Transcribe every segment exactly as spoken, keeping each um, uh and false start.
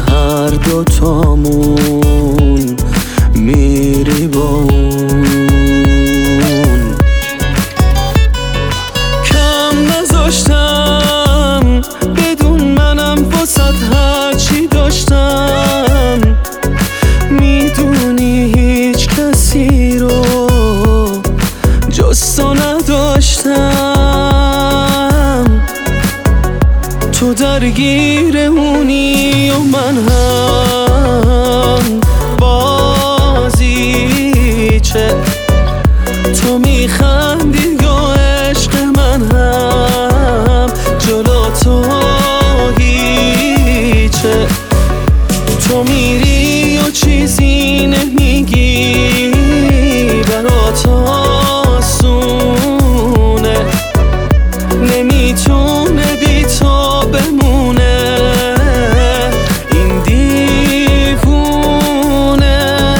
هر دوتامون میری با اون. کم نذاشتم بدون منم واسد هرچی داشتم، میدونی هیچ کسی رو جز تو نداشتم. تو درگیر اونی و من هم بازیچه، تو میخندی و عشق من هم جلو تو هیچه. تو میری و چیزی نمیگی برات آسونه، نمیتونه بی تو بمونه این دیوونه.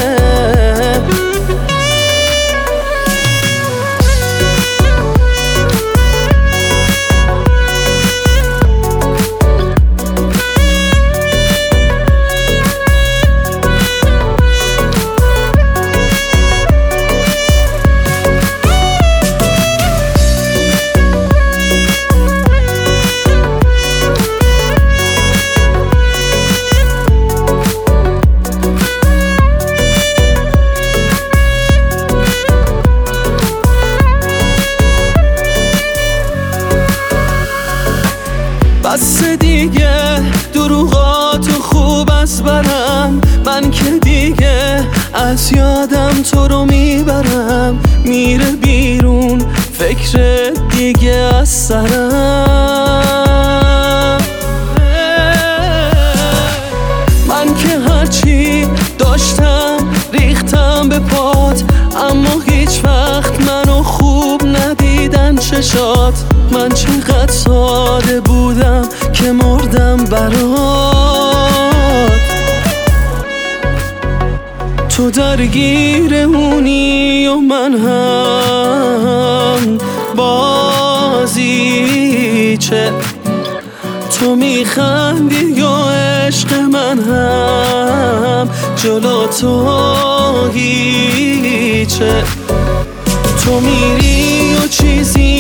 بس دیگه دروغاتو خوب از برم، من که دیگه از یادم تو رو میبرم. میره بیرون فکر دیگه از سرم، من که هرچی داشتم ریختم به پات، اما هیچ وقت منو خوب ندیدن چشات. من چقدر ساده بودم که مردم برات. تو درگیر اونی و من هم بازیچه، تو میخندی و عشق من هم جلو تو هیچه. تو میری و چیزی